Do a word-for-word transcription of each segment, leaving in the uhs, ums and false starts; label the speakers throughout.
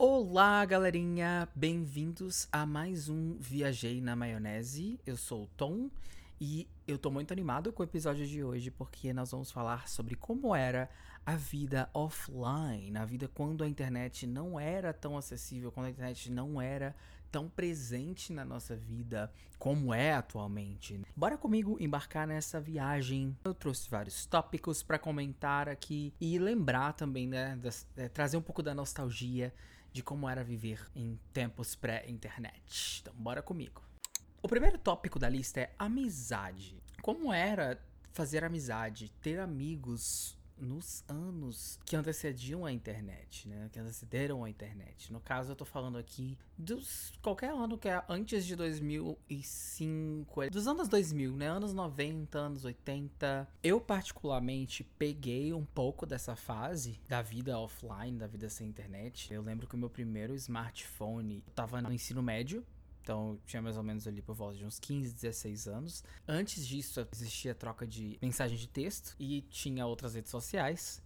Speaker 1: Olá, galerinha! Bem-vindos a mais um Viajei na Maionese. Eu sou o Tom e eu tô muito animado com o episódio de hoje porque nós vamos falar sobre como era a vida offline, a vida quando a internet não era tão acessível, quando a internet não era tão presente na nossa vida como é atualmente. Bora comigo embarcar nessa viagem. Eu trouxe vários tópicos para comentar aqui e lembrar também, né, das, é, trazer um pouco da nostalgia de como era viver em tempos pré-internet. Então, bora comigo. O primeiro tópico da lista é amizade. Como era fazer amizade, ter amigos nos anos que antecediam a internet, né? Que antecederam a internet. No caso, eu tô falando aqui dos qualquer ano que é antes de dois mil e cinco, dos anos dois mil, né? Anos noventa, anos oitenta. Eu particularmente peguei um pouco dessa fase da vida offline, da vida sem internet. Eu lembro que o meu primeiro smartphone tava no ensino médio. Então, tinha mais ou menos ali por volta de uns quinze, dezesseis anos. Antes disso, existia troca de mensagem de texto e tinha outras redes sociais.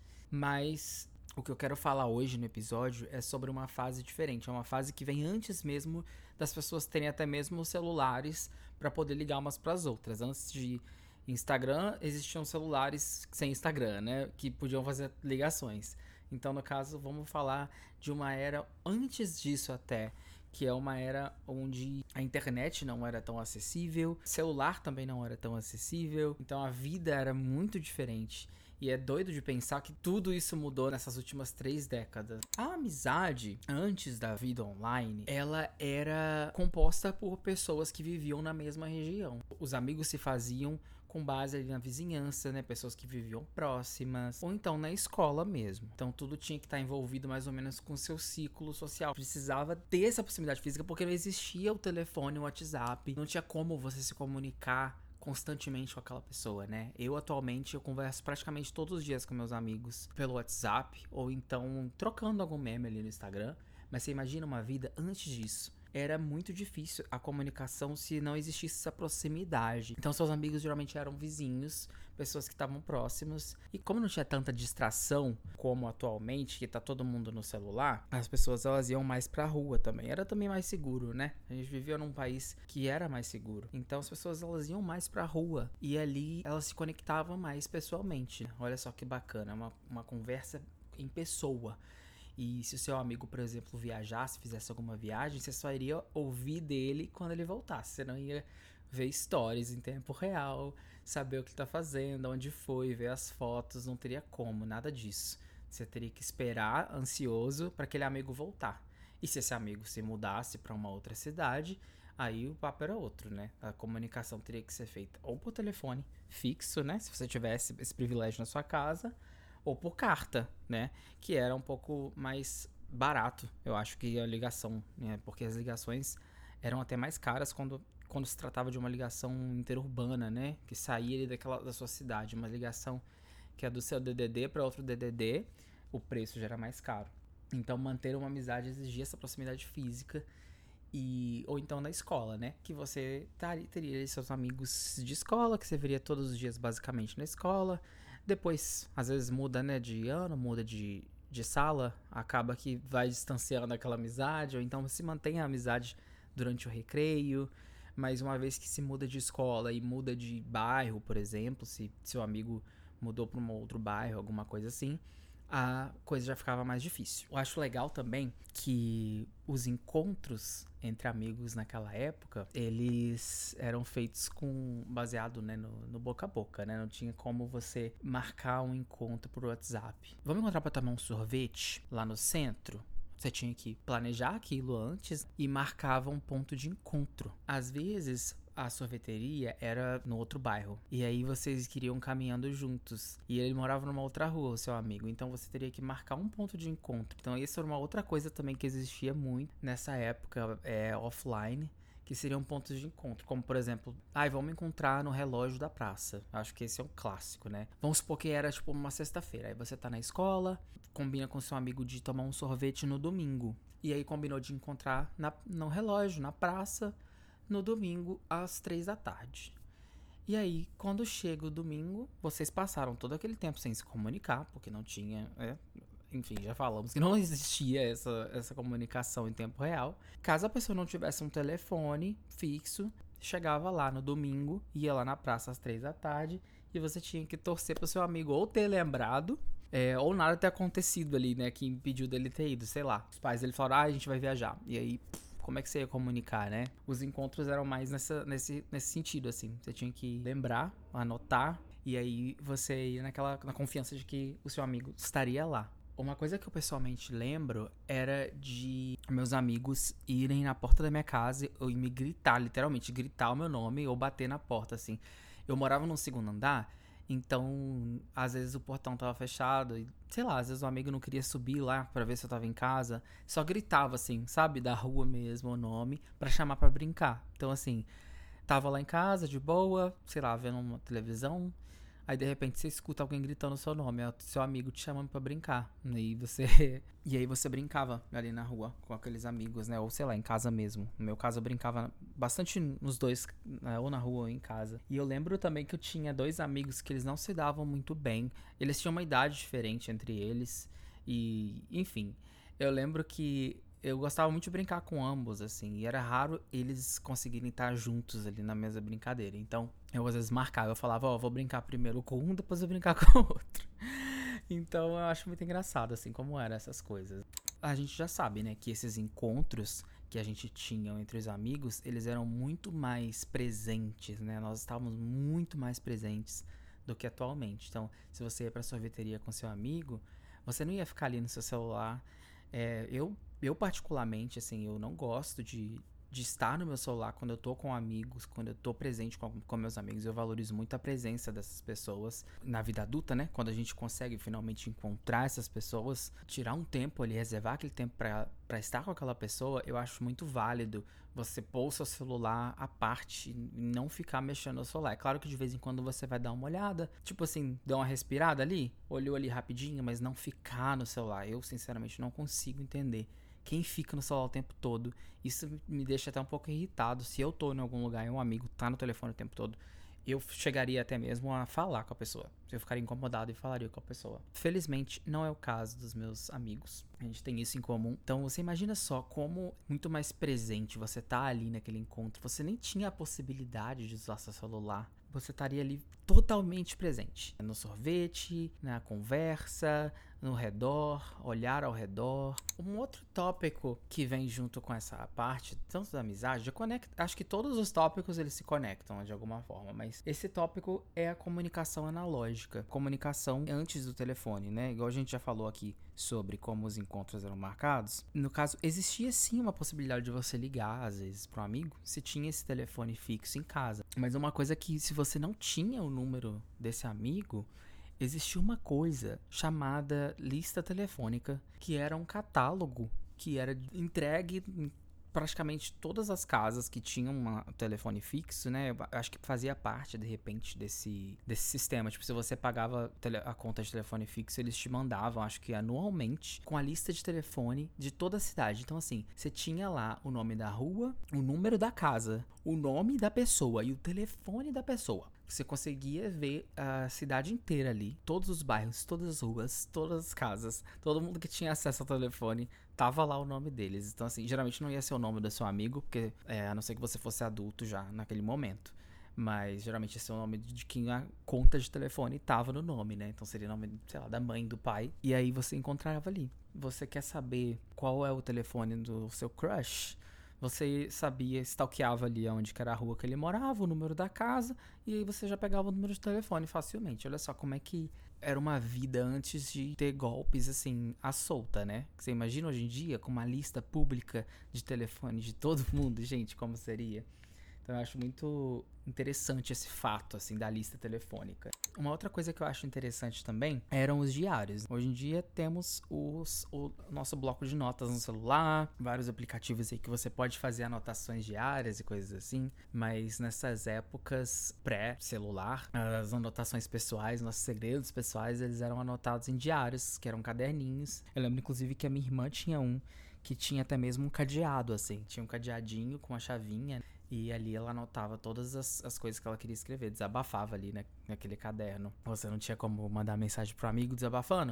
Speaker 1: Mas o que eu quero falar hoje no episódio é sobre uma fase diferente. É uma fase que vem antes mesmo das pessoas terem até mesmo celulares para poder ligar umas para as outras. Antes de Instagram, existiam celulares sem Instagram, né? Que podiam fazer ligações. Então, no caso, vamos falar de uma era antes disso até, que é uma era onde a internet não era tão acessível, celular também não era tão acessível, então a vida era muito diferente. E é doido de pensar que tudo isso mudou nessas últimas três décadas. A amizade, antes da vida online, ela era composta por pessoas que viviam na mesma região. Os amigos se faziam com base ali na vizinhança, né? Pessoas que viviam próximas, ou então na escola mesmo. Então tudo tinha que estar envolvido mais ou menos com o seu ciclo social. Precisava ter essa proximidade física porque não existia o telefone, o WhatsApp, não tinha como você se comunicar constantemente com aquela pessoa, né? Eu atualmente eu converso praticamente todos os dias com meus amigos pelo WhatsApp ou então trocando algum meme ali no Instagram. Mas você imagina uma vida antes disso. Era muito difícil a comunicação se não existisse essa proximidade. Então seus amigos geralmente eram vizinhos, pessoas que estavam próximas. E como não tinha tanta distração como atualmente, que tá todo mundo no celular, as pessoas elas iam mais pra rua também. Era também mais seguro, né? A gente vivia num país que era mais seguro. Então as pessoas elas iam mais pra rua. E ali elas se conectavam mais pessoalmente. Olha só que bacana, uma, uma conversa em pessoa. E se o seu amigo, por exemplo, viajasse, fizesse alguma viagem, você só iria ouvir dele quando ele voltasse. Você não ia ver stories em tempo real, saber o que ele tá fazendo, onde foi, ver as fotos, não teria como, nada disso. Você teria que esperar, ansioso, para aquele amigo voltar. E se esse amigo se mudasse para uma outra cidade, aí o papo era outro, né? A comunicação teria que ser feita ou por telefone fixo, né? Se você tivesse esse privilégio na sua casa, ou por carta, né? Que era um pouco mais barato, eu acho, que a ligação, né? Porque as ligações eram até mais caras quando, quando se tratava de uma ligação interurbana, né? Que saía ali daquela, da sua cidade. Uma ligação que é do seu D D D para outro D D D, o preço já era mais caro. Então manter uma amizade exigia essa proximidade física. E, ou então na escola, né? Que você tar, teria seus amigos de escola, que você veria todos os dias basicamente na escola. Depois, às vezes muda, né, de ano, muda de, de sala, acaba que vai distanciando aquela amizade, ou então se mantém a amizade durante o recreio. Mas uma vez que se muda de escola e muda de bairro, por exemplo, se seu amigo mudou para um outro bairro, alguma coisa assim, a coisa já ficava mais difícil. Eu acho legal também que os encontros entre amigos naquela época, eles eram feitos com baseado, né, no, no boca a boca, né? Não tinha como você marcar um encontro por WhatsApp. Vamos encontrar para tomar um sorvete lá no centro? Você tinha que planejar aquilo antes e marcava um ponto de encontro. Às vezes, a sorveteria era no outro bairro. E aí vocês queriam caminhando juntos. E ele morava numa outra rua, o seu amigo. Então você teria que marcar um ponto de encontro. Então isso era uma outra coisa também que existia muito nessa época é, offline. Que seriam pontos de encontro, como por exemplo, ai, ah, vamos encontrar no relógio da praça. Acho que esse é um clássico, né? Vamos supor que era tipo uma sexta-feira. Aí você tá na escola, combina com seu amigo de tomar um sorvete no domingo. E aí combinou de encontrar na, no relógio, na praça, no domingo, às três da tarde. E aí, quando chega o domingo, vocês passaram todo aquele tempo sem se comunicar, porque não tinha... É, enfim, já falamos que não existia essa, essa comunicação em tempo real. Caso a pessoa não tivesse um telefone fixo, chegava lá no domingo, ia lá na praça às três da tarde e você tinha que torcer pro seu amigo ou ter lembrado, é, ou nada ter acontecido ali, né, que impediu dele ter ido, sei lá. Os pais dele falaram, ah, a gente vai viajar. E aí, como é que você ia comunicar, né? Os encontros eram mais nessa, nesse, nesse sentido, assim. Você tinha que lembrar, anotar, e aí você ia naquela, na confiança de que o seu amigo estaria lá. Uma coisa que eu pessoalmente lembro era de meus amigos irem na porta da minha casa e me gritar, literalmente, gritar o meu nome ou bater na porta, assim. Eu morava no segundo andar, então às vezes o portão tava fechado e, sei lá, às vezes o amigo não queria subir lá pra ver se eu tava em casa. Só gritava, assim, sabe, da rua mesmo, o nome, pra chamar pra brincar. Então, assim, tava lá em casa, de boa, sei lá, vendo uma televisão. Aí de repente você escuta alguém gritando o seu nome, é o seu amigo te chamando pra brincar. E aí você. E aí você brincava ali na rua com aqueles amigos, né? Ou sei lá, em casa mesmo. No meu caso eu brincava bastante nos dois, né? Ou na rua ou em casa. E eu lembro também que eu tinha dois amigos que eles não se davam muito bem. Eles tinham uma idade diferente entre eles. E, enfim. Eu lembro que eu gostava muito de brincar com ambos, assim, e era raro eles conseguirem estar juntos ali na mesma brincadeira. Então, eu às vezes marcava, eu falava, ó, oh, vou brincar primeiro com um, depois eu vou brincar com o outro. Então, eu acho muito engraçado, assim, como eram essas coisas. A gente já sabe, né, que esses encontros que a gente tinha entre os amigos, eles eram muito mais presentes, né? Nós estávamos muito mais presentes do que atualmente. Então, se você ia pra sorveteria com seu amigo, você não ia ficar ali no seu celular. É, eu, eu particularmente, assim, eu não gosto de, de estar no meu celular quando eu tô com amigos, quando eu tô presente com, com meus amigos. Eu valorizo muito a presença dessas pessoas na vida adulta, né? Quando a gente consegue finalmente encontrar essas pessoas, tirar um tempo ali, reservar aquele tempo pra, pra estar com aquela pessoa, eu acho muito válido você pôr o seu celular à parte e não ficar mexendo no celular. É claro que de vez em quando você vai dar uma olhada, tipo assim, dar uma respirada ali, olhou ali rapidinho, mas não ficar no celular. Eu, sinceramente, não consigo entender quem fica no celular o tempo todo. Isso me deixa até um pouco irritado. Se eu tô em algum lugar e um amigo tá no telefone o tempo todo, eu chegaria até mesmo a falar com a pessoa. Eu ficaria incomodado e falaria com a pessoa. Felizmente, não é o caso dos meus amigos. A gente tem isso em comum. Então, você imagina só como muito mais presente você tá ali naquele encontro. Você nem tinha a possibilidade de usar seu celular. Você estaria ali totalmente presente. No sorvete, na conversa, no redor, olhar ao redor. Um outro tópico que vem junto com essa parte, tanto da amizade, já conecta, acho que todos os tópicos eles se conectam de alguma forma, mas esse tópico é a comunicação analógica. Comunicação antes do telefone, né? Igual a gente já falou aqui sobre como os encontros eram marcados. No caso, existia sim uma possibilidade de você ligar, às vezes, para um amigo, se tinha esse telefone fixo em casa. Mas uma coisa que, se você não tinha o número desse amigo, existia uma coisa chamada lista telefônica, que era um catálogo que era entregue em praticamente todas as casas que tinham um telefone fixo, né? Eu acho que fazia parte, de repente, desse, desse sistema. Tipo, se você pagava a conta de telefone fixo, eles te mandavam, acho que anualmente, com a lista de telefone de toda a cidade. Então, assim, você tinha lá o nome da rua, o número da casa, o nome da pessoa e o telefone da pessoa. Você conseguia ver a cidade inteira ali, todos os bairros, todas as ruas, todas as casas, todo mundo que tinha acesso ao telefone, tava lá o nome deles. Então, assim, geralmente não ia ser o nome do seu amigo, porque é, a não ser que você fosse adulto já naquele momento. Mas geralmente ia ser o nome de quem a conta de telefone tava no nome, né? Então seria o nome, sei lá, da mãe, do pai. E aí você encontrava ali. Você quer saber qual é o telefone do seu crush? Você sabia, stalkeava ali onde que era a rua que ele morava, o número da casa, e aí você já pegava o número de telefone facilmente. Olha só como é que era uma vida antes de ter golpes, assim, à solta, né? Você imagina hoje em dia com uma lista pública de telefone de todo mundo, gente, como seria? Então eu acho muito interessante esse fato, assim, da lista telefônica. Uma outra coisa que eu acho interessante também eram os diários. Hoje em dia temos os, o nosso bloco de notas no celular, vários aplicativos aí que você pode fazer anotações diárias e coisas assim, mas nessas épocas pré-celular, as anotações pessoais, nossos segredos pessoais, eles eram anotados em diários, que eram caderninhos. Eu lembro, inclusive, que a minha irmã tinha um que tinha até mesmo um cadeado, assim. Tinha um cadeadinho com uma chavinha. E ali ela anotava todas as, as coisas que ela queria escrever. Desabafava ali, né, naquele caderno. Você não tinha como mandar mensagem pro amigo desabafando?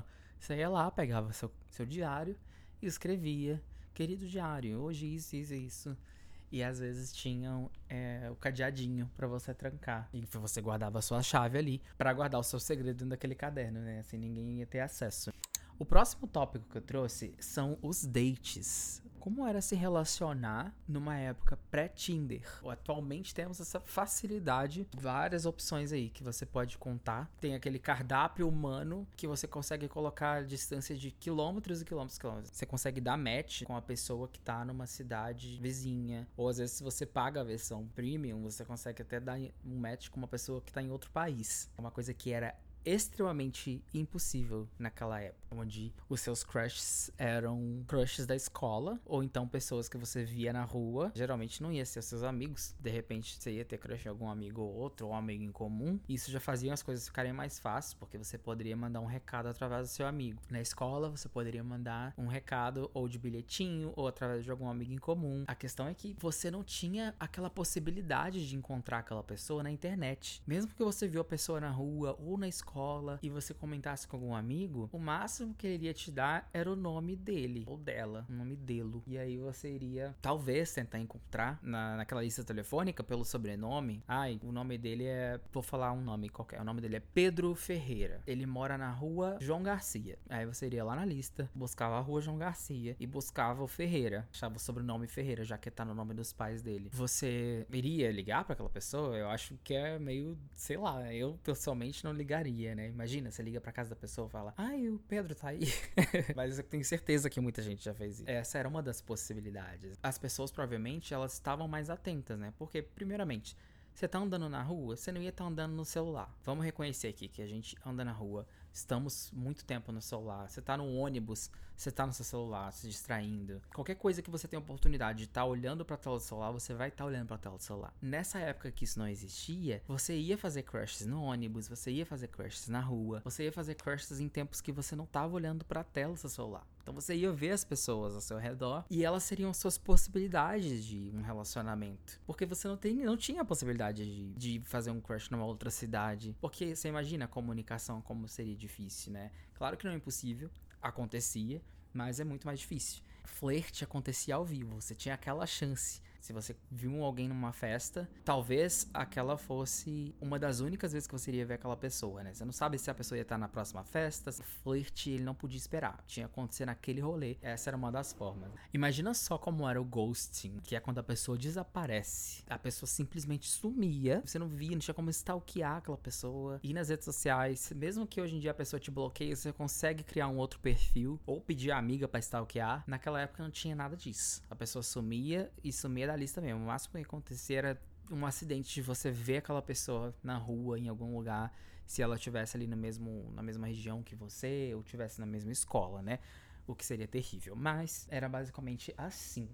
Speaker 1: Você ia lá, pegava seu, seu diário e escrevia: querido diário, hoje isso, isso, isso. E às vezes tinham é, o cadeadinho pra você trancar. E você guardava a sua chave ali pra guardar o seu segredo dentro daquele caderno, né? Assim ninguém ia ter acesso. O próximo tópico que eu trouxe são os dates. Como era se relacionar numa época pré-Tinder? Atualmente temos essa facilidade, várias opções aí que você pode contar. Tem aquele cardápio humano que você consegue colocar a distância de quilômetros e quilômetros e quilômetros. Você consegue dar match com a pessoa que tá numa cidade vizinha. Ou às vezes se você paga a versão premium, você consegue até dar um match com uma pessoa que tá em outro país. É uma coisa que era extremamente impossível naquela época, onde os seus crushes eram crushes da escola, ou então pessoas que você via na rua. Geralmente não ia ser seus amigos, de repente você ia ter crush em algum amigo ou outro, ou um amigo em comum. Isso já fazia as coisas ficarem mais fáceis, porque você poderia mandar um recado através do seu amigo. Na escola você poderia mandar um recado ou de bilhetinho, ou através de algum amigo em comum. A questão é que você não tinha aquela possibilidade de encontrar aquela pessoa na internet. Mesmo que você viu a pessoa na rua ou na escola e você comentasse com algum amigo, o máximo que ele iria te dar era o nome dele ou dela, o nome dele. E aí você iria talvez tentar encontrar na, naquela lista telefônica pelo sobrenome. Ai, o nome dele é, vou falar um nome qualquer, o nome dele é Pedro Ferreira. Ele mora na rua João Garcia. Aí você iria lá na lista, buscava a rua João Garcia e buscava o Ferreira, achava o sobrenome Ferreira, já que tá no nome dos pais dele. Você iria ligar pra aquela pessoa? Eu acho que é meio, sei lá, eu pessoalmente não ligaria, né? Imagina, você liga pra casa da pessoa e fala: ai, o Pedro tá aí. Mas eu tenho certeza que muita gente já fez isso. Essa era uma das possibilidades. As pessoas, provavelmente, elas estavam mais atentas, né? Porque, primeiramente, você tá andando na rua, você não ia estar andando no celular. Vamos reconhecer aqui que a gente anda na rua, estamos muito tempo no celular. Você tá no ônibus, você tá no seu celular, se distraindo. Qualquer coisa que você tenha oportunidade de estar tá olhando pra tela do celular, você vai estar tá olhando pra tela do celular. Nessa época que isso não existia, você ia fazer crushes no ônibus, você ia fazer crushes na rua, você ia fazer crushes em tempos que você não tava olhando pra tela do seu celular. Então você ia ver as pessoas ao seu redor e elas seriam suas possibilidades de um relacionamento. Porque você não, tem, não tinha a possibilidade de, de fazer um crush numa outra cidade. Porque você imagina a comunicação como seria difícil, né? Claro que não é impossível, acontecia, mas é muito mais difícil. Flerte acontecia ao vivo, você tinha aquela chance. Se você viu alguém numa festa, talvez aquela fosse uma das únicas vezes que você iria ver aquela pessoa, né? Você não sabe se a pessoa ia estar na próxima festa. O flerte, ele não podia esperar. Tinha que acontecer naquele rolê. Essa era uma das formas. Imagina só como era o ghosting, que é quando a pessoa desaparece. A pessoa simplesmente sumia. Você não via, não tinha como stalkear aquela pessoa. E nas redes sociais, mesmo que hoje em dia a pessoa te bloqueie, você consegue criar um outro perfil ou pedir a amiga pra stalkear. Naquela época não tinha nada disso. A pessoa sumia e sumia da lista mesmo. O máximo que acontecia era um acidente de você ver aquela pessoa na rua, em algum lugar, se ela estivesse ali no mesmo, na mesma região que você, ou estivesse na mesma escola, né? O que seria terrível. Mas era basicamente assim.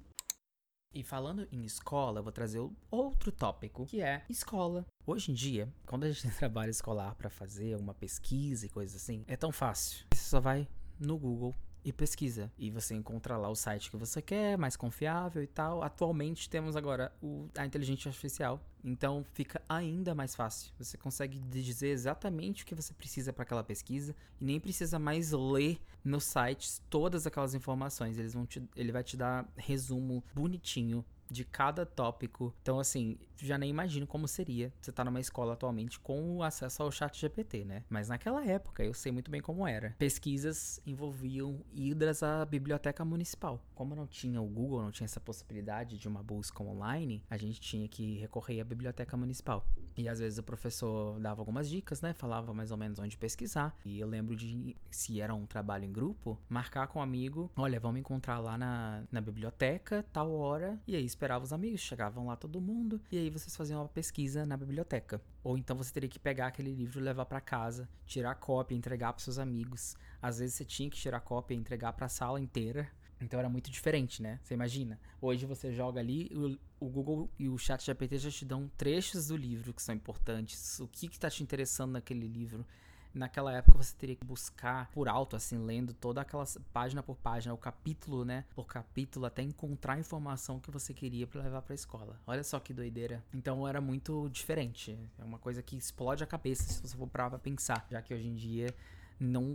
Speaker 1: E falando em escola, eu vou trazer outro tópico, que é escola. Hoje em dia, quando a gente tem trabalho escolar pra fazer uma pesquisa e coisas assim, é tão fácil. Você só vai no Google e pesquisa. E você encontra lá o site que você quer, mais confiável e tal. Atualmente temos agora o, a inteligência artificial. Então fica ainda mais fácil. Você consegue dizer exatamente o que você precisa para aquela pesquisa. E nem precisa mais ler nos sites todas aquelas informações. Eles vão te, ele vai te dar resumo bonitinho de cada tópico. Então, assim, já nem imagino como seria você tá numa escola atualmente com o acesso ao chat G P T, né? Mas naquela época, eu sei muito bem como era. Pesquisas envolviam idas à biblioteca municipal. Como não tinha o Google, não tinha essa possibilidade de uma busca online, a gente tinha que recorrer à biblioteca municipal. E às vezes o professor dava algumas dicas, né? Falava mais ou menos onde pesquisar. E eu lembro de, se era um trabalho em grupo, marcar com um amigo: olha, vamos encontrar lá na, na biblioteca, tal hora. E aí esperava os amigos, chegavam lá todo mundo, e aí vocês faziam uma pesquisa na biblioteca. Ou então você teria que pegar aquele livro e levar pra casa, tirar cópia e entregar pros seus amigos. Às vezes você tinha que tirar cópia e entregar pra sala inteira. Então era muito diferente, né? Você imagina? Hoje você joga ali, o, o Google e o chat G P T já te dão trechos do livro que são importantes, o que que tá te interessando naquele livro. Naquela época você teria que buscar por alto, assim, lendo toda aquela página por página, o capítulo, né, por capítulo, até encontrar a informação que você queria pra levar pra escola. Olha só que doideira. Então era muito diferente. É uma coisa que explode a cabeça se você for parar pra pensar, já que hoje em dia não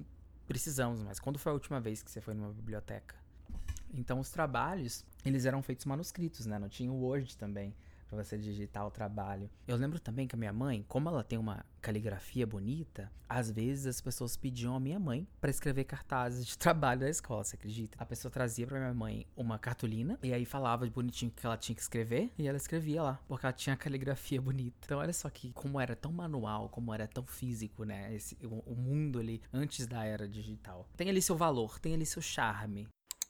Speaker 1: precisamos, mas quando foi a última vez que você foi numa biblioteca? Então os trabalhos, eles eram feitos manuscritos, né? Não tinha o Word também pra você digitar o trabalho. Eu lembro também que a minha mãe, como ela tem uma caligrafia bonita, às vezes as pessoas pediam a minha mãe pra escrever cartazes de trabalho da escola, você acredita? A pessoa trazia pra minha mãe uma cartolina e aí falava bonitinho o que ela tinha que escrever e ela escrevia lá, porque ela tinha a caligrafia bonita. Então olha só que como era tão manual, como era tão físico, né? Esse, o, o mundo ali antes da era digital. Tem ali seu valor, tem ali seu charme.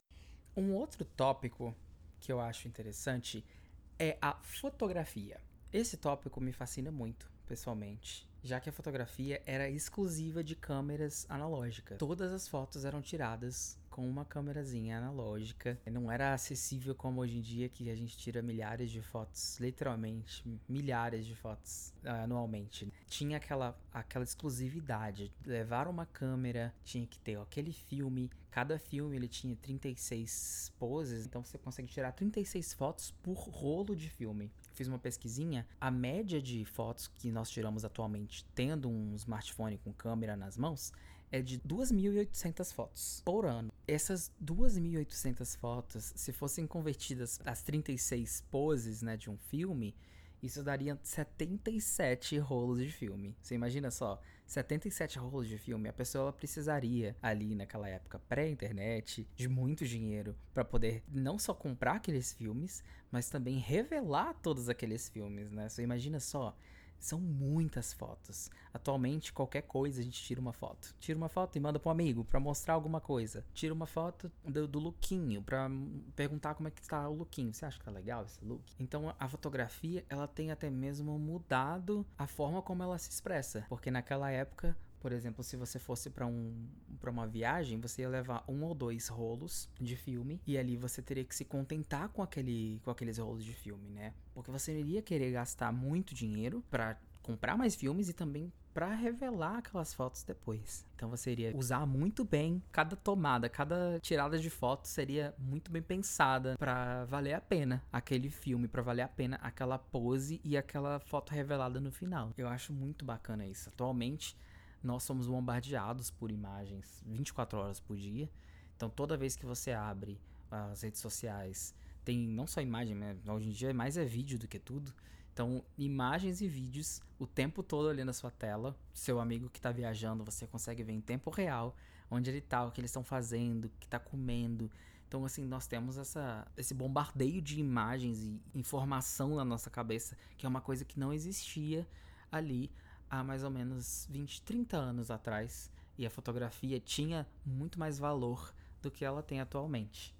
Speaker 1: Um outro tópico que eu acho interessante é a fotografia. Esse tópico me fascina muito, pessoalmente, já que a fotografia era exclusiva de câmeras analógicas. Todas as fotos eram tiradas com uma câmerazinha analógica. Não era acessível como hoje em dia, que a gente tira milhares de fotos, literalmente, milhares de fotos uh, anualmente. Tinha aquela, aquela exclusividade. Levar uma câmera, tinha que ter ó, aquele filme. Cada filme ele tinha trinta e seis poses, então você consegue tirar trinta e seis fotos por rolo de filme. Fiz uma pesquisinha, a média de fotos que nós tiramos atualmente, tendo um smartphone com câmera nas mãos, é de duas mil e oitocentas fotos por ano. Essas duas mil e oitocentas fotos, se fossem convertidas às trinta e seis poses, né, de um filme, isso daria setenta e sete rolos de filme. Você imagina só, setenta e sete rolos de filme, a pessoa ela precisaria ali naquela época pré-internet de muito dinheiro para poder não só comprar aqueles filmes, mas também revelar todos aqueles filmes, né? Você imagina só, são muitas fotos. Atualmente, qualquer coisa a gente tira uma foto. Tira uma foto e manda pro amigo pra mostrar alguma coisa. Tira uma foto do, do lookinho pra perguntar como é que tá o lookinho. Você acha que tá legal esse look? Então, a fotografia, ela tem até mesmo mudado a forma como ela se expressa. Porque naquela época, por exemplo, se você fosse pra, um, pra uma viagem, você ia levar um ou dois rolos de filme e ali você teria que se contentar com, aquele, com aqueles rolos de filme, né? Porque você iria querer gastar muito dinheiro pra comprar mais filmes e também pra revelar aquelas fotos depois. Então você iria usar muito bem cada tomada, cada tirada de foto seria muito bem pensada pra valer a pena aquele filme, pra valer a pena aquela pose e aquela foto revelada no final. Eu acho muito bacana isso. Atualmente, nós somos bombardeados por imagens vinte e quatro horas por dia. Então, toda vez que você abre as redes sociais, tem não só imagem, né? Hoje em dia mais é vídeo do que tudo. Então, imagens e vídeos o tempo todo ali na sua tela. Seu amigo que tá viajando, você consegue ver em tempo real onde ele tá, o que eles estão fazendo, o que tá comendo. Então, assim, nós temos essa, esse bombardeio de imagens e informação na nossa cabeça, que é uma coisa que não existia ali há mais ou menos vinte, trinta anos atrás, e a fotografia tinha muito mais valor do que ela tem atualmente.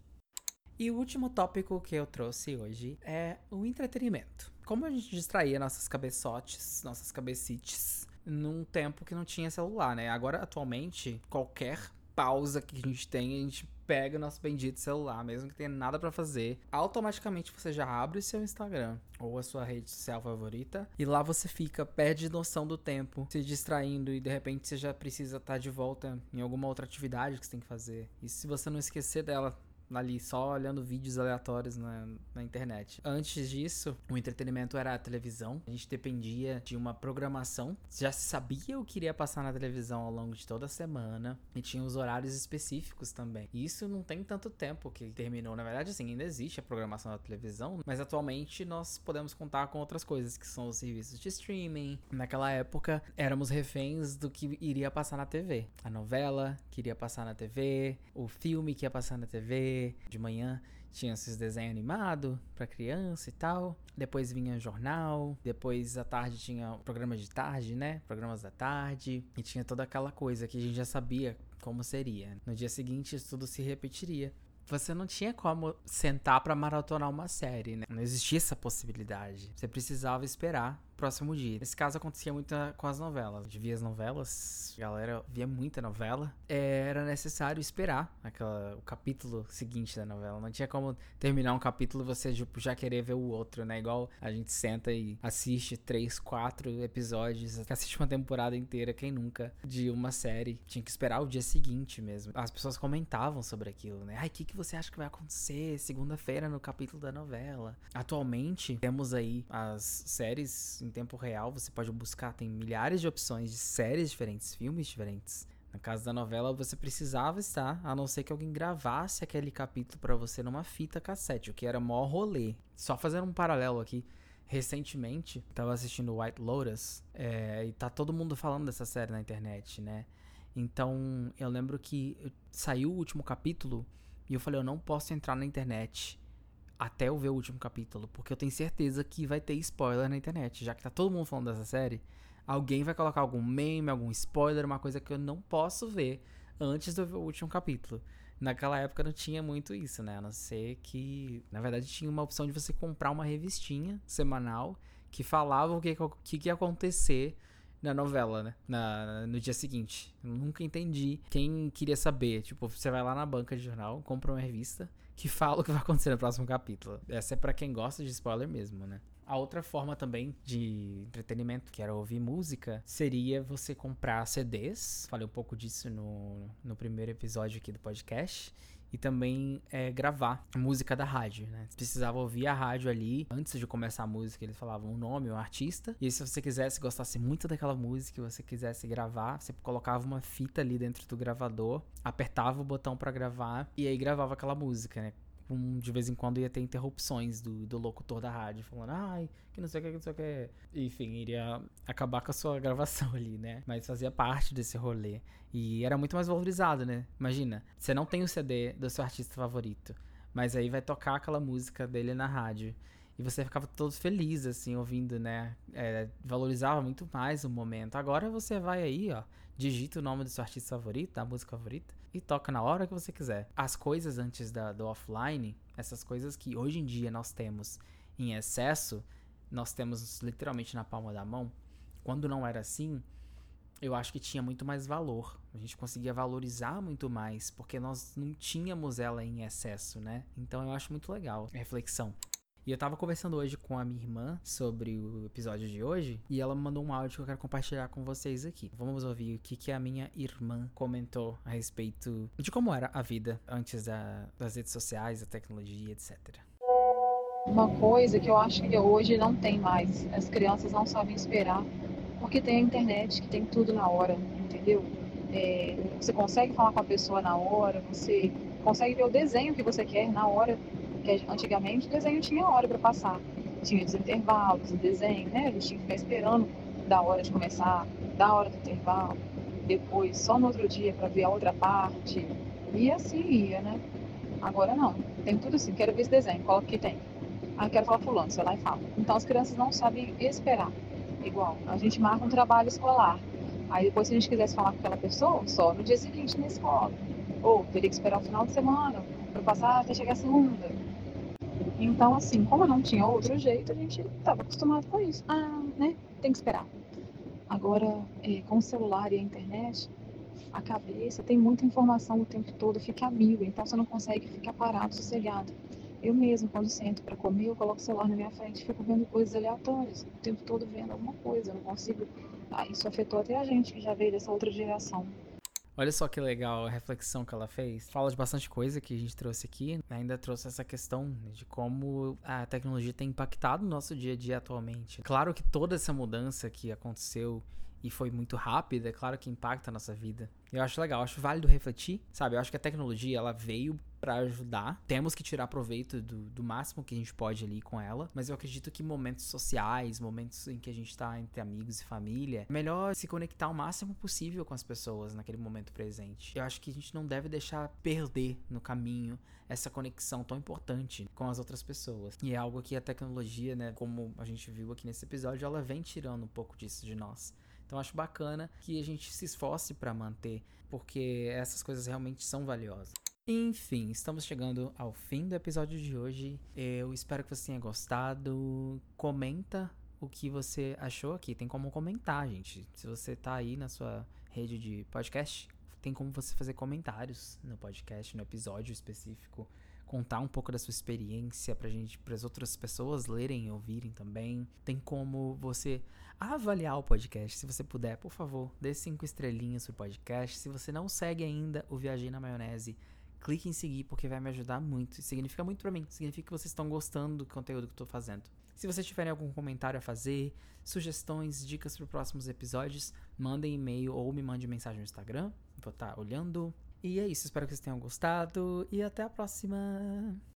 Speaker 1: E o último tópico que eu trouxe hoje é o entretenimento. Como a gente distraía nossas cabeçotes, nossas cabecites, num tempo que não tinha celular, né? Agora, atualmente, qualquer pausa que a gente tem, a gente pega o nosso bendito celular, mesmo que tenha nada pra fazer, automaticamente você já abre o seu Instagram ou a sua rede social favorita e lá você fica, perde noção do tempo, se distraindo e de repente você já precisa estar de volta em alguma outra atividade que você tem que fazer. E se você não esquecer dela ali, só olhando vídeos aleatórios na, na internet. Antes disso, o entretenimento era a televisão. A gente dependia de uma programação. Já se sabia o que iria passar na televisão ao longo de toda a semana. E tinha os horários específicos também. E isso não tem tanto tempo que terminou. Na verdade, assim, ainda existe a programação da televisão, mas atualmente nós podemos contar com outras coisas, que são os serviços de streaming. Naquela época, éramos reféns do que iria passar na T V. A novela que iria passar na T V, o filme que ia passar na T V. De manhã tinha esses desenhos animados pra criança e tal. Depois vinha jornal. Depois à tarde tinha programas de tarde, né? Programas da tarde. E tinha toda aquela coisa que a gente já sabia como seria. No dia seguinte, isso tudo se repetiria. Você não tinha como sentar pra maratonar uma série, né? Não existia essa possibilidade. Você precisava esperar o próximo dia. Nesse caso acontecia muito com as novelas. A gente via as novelas, a galera via muita novela. Era necessário esperar aquela, o capítulo seguinte da novela. Não tinha como terminar um capítulo e você já querer ver o outro, né? Igual a gente senta e assiste três, quatro episódios, assiste uma temporada inteira, quem nunca, de uma série. Tinha que esperar o dia seguinte mesmo. As pessoas comentavam sobre aquilo, né? Ai, o que, que você acha que vai acontecer segunda-feira no capítulo da novela? Atualmente, temos aí as séries em tempo real, você pode buscar, tem milhares de opções de séries diferentes, filmes diferentes Na casa da novela, você precisava estar, a não ser que alguém gravasse aquele capítulo pra você numa fita cassete, o que era mó rolê. Só fazendo um paralelo aqui, recentemente, tava assistindo White Lotus, é, e tá todo mundo falando dessa série na internet, né? Então, eu lembro que saiu o último capítulo e eu falei, eu não posso entrar na internet até eu ver o último capítulo, porque eu tenho certeza que vai ter spoiler na internet, já que tá todo mundo falando dessa série. Alguém vai colocar algum meme, algum spoiler, uma coisa que eu não posso ver antes de eu ver o último capítulo. Naquela época não tinha muito isso, né? A não ser que, na verdade, tinha uma opção de você comprar uma revistinha semanal que falava o que, que, que ia acontecer na novela, né? Na, no dia seguinte. Eu nunca entendi. Quem queria saber, tipo, você vai lá na banca de jornal, compra uma revista que fala o que vai acontecer no próximo capítulo. Essa é pra quem gosta de spoiler mesmo, né? A outra forma também de entretenimento, que era ouvir música, seria você comprar C Ds. Falei um pouco disso no, no primeiro episódio aqui do podcast. E também é, gravar música da rádio, né? Você precisava ouvir a rádio ali. Antes de começar a música, eles falavam o nome, o artista. E aí, se você quisesse, gostasse muito daquela música e você quisesse gravar, você colocava uma fita ali dentro do gravador, apertava o botão pra gravar e aí gravava aquela música, né? Um, de vez em quando ia ter interrupções do, do locutor da rádio falando, ai, que não sei o que, que não sei o que. Enfim, iria acabar com a sua gravação ali, né? Mas fazia parte desse rolê. E era muito mais valorizado, né? Imagina, você não tem o C D do seu artista favorito, mas aí vai tocar aquela música dele na rádio. E você ficava todo feliz, assim, ouvindo, né? É, valorizava muito mais o momento. Agora você vai aí, ó, digita o nome do seu artista favorito, da música favorita, e toca na hora que você quiser. As coisas antes da, do offline, essas coisas que hoje em dia nós temos em excesso, nós temos literalmente na palma da mão. Quando não era assim, eu acho que tinha muito mais valor. A gente conseguia valorizar muito mais, porque nós não tínhamos ela em excesso, né? Então eu acho muito legal a reflexão. E eu tava conversando hoje com a minha irmã sobre o episódio de hoje, e ela me mandou um áudio que eu quero compartilhar com vocês aqui. Vamos ouvir o que, que a minha irmã comentou a respeito de como era a vida antes da, das redes sociais, da tecnologia, etcétera.
Speaker 2: Uma coisa que eu acho que hoje não tem mais. As crianças não sabem esperar, porque tem a internet, que tem tudo na hora, entendeu? É, você consegue falar com a pessoa na hora, você consegue ver o desenho que você quer na hora, que antigamente o desenho tinha hora para passar. Tinha os intervalos, o desenho, né? A gente tinha que ficar esperando da hora de começar, da hora do intervalo, depois só no outro dia para ver a outra parte, e assim ia, né? Agora não, tem tudo assim, quero ver esse desenho, coloca que tem. Ah, quero falar fulano, você vai lá e fala. Então as crianças não sabem esperar. Igual, a gente marca um trabalho escolar. Aí depois, se a gente quisesse falar com aquela pessoa, só no dia seguinte na escola. Ou teria que esperar o final de semana para passar até chegar a segunda. Então, assim, como não tinha outro jeito, a gente estava acostumado com isso. Ah, né? Tem que esperar. Agora, é, com o celular e a internet, a cabeça tem muita informação o tempo todo, fica a mil. Então você não consegue ficar parado, sossegado. Eu mesmo, quando sento para comer, eu coloco o celular na minha frente e fico vendo coisas aleatórias, o tempo todo vendo alguma coisa, eu não consigo. Ah, isso afetou até a gente que já veio dessa outra geração.
Speaker 1: Olha só que legal a reflexão que ela fez. Fala de bastante coisa que a gente trouxe aqui. Ainda trouxe essa questão de como a tecnologia tem impactado o nosso dia a dia atualmente. Claro que toda essa mudança que aconteceu e foi muito rápida, é claro que impacta a nossa vida. Eu acho legal, eu acho válido refletir, sabe? Eu acho que a tecnologia, ela veio pra ajudar. Temos que tirar proveito do, do máximo que a gente pode ali com ela. Mas eu acredito que momentos sociais, momentos em que a gente tá entre amigos e família, é melhor se conectar o máximo possível com as pessoas naquele momento presente. Eu acho que a gente não deve deixar perder no caminho essa conexão tão importante com as outras pessoas. E é algo que a tecnologia, né, como a gente viu aqui nesse episódio, ela vem tirando um pouco disso de nós. Então acho bacana que a gente se esforce para manter, porque essas coisas realmente são valiosas. Enfim, estamos chegando ao fim do episódio de hoje. Eu espero que você tenha gostado. Comenta o que você achou aqui. Tem como comentar, gente. Se você tá aí na sua rede de podcast, tem como você fazer comentários no podcast, no episódio específico. Contar um pouco da sua experiência pra gente, para as outras pessoas lerem e ouvirem também. Tem como você avaliar o podcast, se você puder, por favor, dê cinco estrelinhas pro podcast. Se você não segue ainda o Viajei na Maionese, clique em seguir, porque vai me ajudar muito. Significa muito pra mim. Significa que vocês estão gostando do conteúdo que eu tô fazendo. Se vocês tiverem algum comentário a fazer, sugestões, dicas para próximos episódios, mandem e-mail ou me mande mensagem no Instagram. Vou estar olhando. E é isso, espero que vocês tenham gostado e até a próxima!